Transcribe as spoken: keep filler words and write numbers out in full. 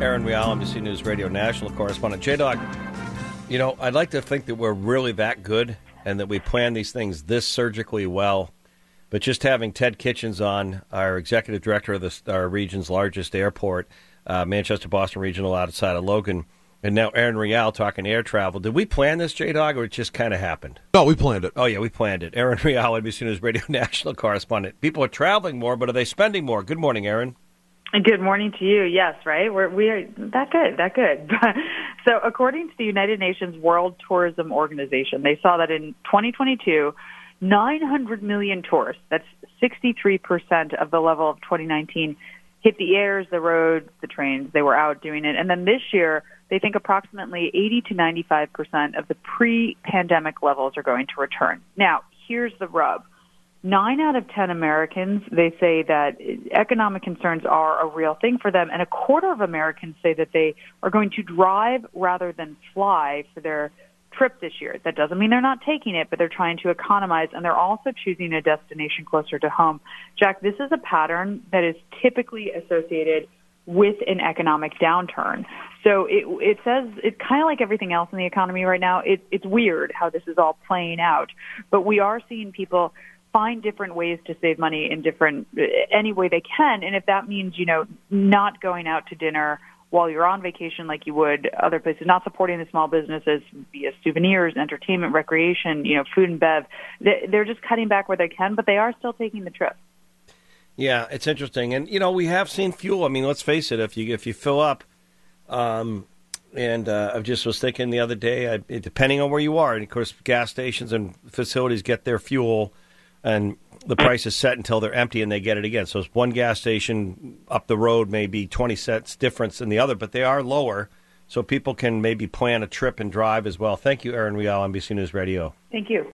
Aaron Real, N B C News Radio national correspondent. J-Dog, you know, I'd like to think that we're really that good and that we plan these things this surgically well. But just having Ted Kitchens on, our executive director of the, our region's largest airport, uh, Manchester Boston Regional outside of Logan, and now Aaron Real talking air travel. Did we plan this, J-Dog, or it just kind of happened? No, we planned it. Oh, yeah, we planned it. Aaron Real, N B C News Radio national correspondent. People are traveling more, but are they spending more? Good morning, Aaron. Good morning to you. Yes, right? We're, we are that good, that good. So according to the United Nations World Tourism Organization, they saw that in twenty twenty-two, nine hundred million tourists, that's sixty-three percent of the level of twenty nineteen, hit the airs, the roads, the trains. They were out doing it. And then this year, they think approximately eighty to ninety-five percent of the pre-pandemic levels are going to return. Now, here's the rub. Nine out of ten Americans, they say that economic concerns are a real thing for them, and a quarter of Americans say that they are going to drive rather than fly for their trip this year. That doesn't mean they're not taking it, but they're trying to economize, and they're also choosing a destination closer to home. Jack, this is a pattern that is typically associated with an economic downturn. So it, it says, it's kind of like everything else in the economy right now. It, it's weird how this is all playing out, but we are seeing people find different ways to save money in different, any way they can. And if that means, you know, not going out to dinner while you're on vacation like you would other places, not supporting the small businesses via souvenirs, entertainment, recreation, you know, food and bev, they're just cutting back where they can, but they are still taking the trip. Yeah, it's interesting. And, you know, we have seen fuel. I mean, let's face it, if you if you fill up, um, and uh, I just was thinking the other day, I, depending on where you are, and of course, gas stations and facilities get their fuel, and the price is set until they're empty and they get it again. So it's one gas station up the road, maybe twenty cents difference in the other, but they are lower, so people can maybe plan a trip and drive as well. Thank you, Aaron Real, N B C News Radio. Thank you.